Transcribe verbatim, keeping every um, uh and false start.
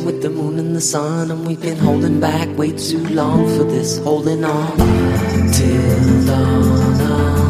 dancing with the moon and the sun, and we've been holding back way too long for this, holding on till dawn.